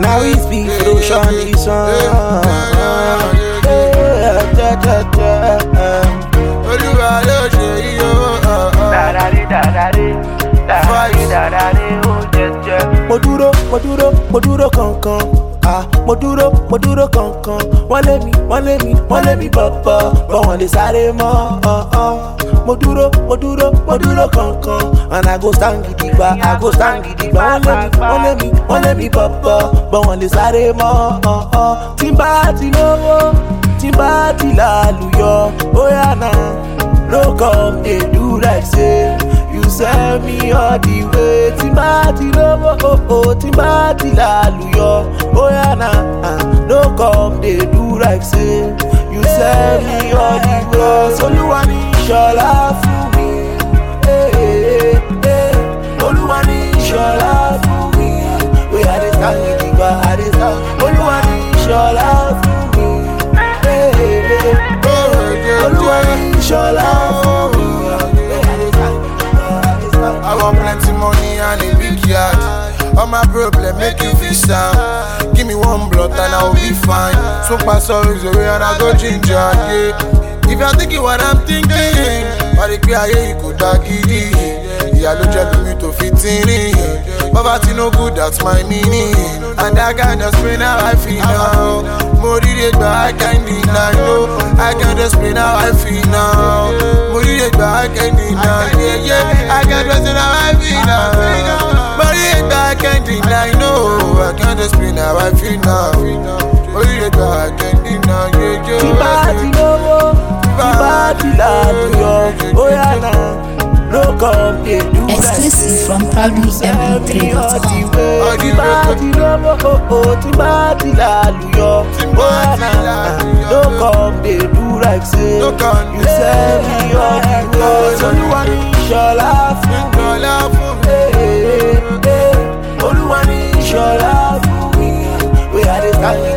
Now we speak Roshan this one. Mo dúró kankan. Mo dúró kankan. Wọ́n lé mi bọ̀bọ̀. Bọ̀ wọ́n lè sáré mọ́. Mo dúró kankan. And I go stand gidigba. Wọ́n lé mi bọ̀bọ̀. Bọ̀ wọ́n lè sáré mọ́. Tí n bá ti lówó, tí n bá ti lálùyọ. Bóyá náà, no come dey do like say you send me all the way. Tí n bá ti lówó, tí n bá ti lálùyọ. Bóyá náà, no come dey do like say you send me all the way. Olúwa ní ṣọlá fún mi. Olúwa ní ṣọlá fún mi. Where I dey stand gidigba, I dey stand. Olúwa ní ṣọlá fún mi. Olúwa ní ṣọlá fún mi. I want plenty money and a big yard. All my problem make you feel sound. Give me one blunt and I'll be fine. Smoke my sorrows away and I go ginger, yeah. If you're thinking what I'm thinking, why the cry you could daggy? Yeah, look at me to fit in. Poverty no good, that's my meaning. And I can just explain how I feel now. Moriré but I can't deny, no. I can just explain how I feel now. Moriré but I can't deny, yeah. I can just explain how I feel now. Moriré but I can't deny, no. I can just explain how I feel now. Moriré but I can't deny, yeah. Tí bá ti lówó, tí bá ti lálùyọ. Bóyá náà, no come dey do like Exclusive from ProudlyMP3.com. Tí bá ti lówó, tí bá ti lálùyọ. Bóyá náà, no come dey do like say you send me all the way. Olúwa ní ṣọlá fún mi. Olúwa ní ṣọlá fún mi. Where I dey stand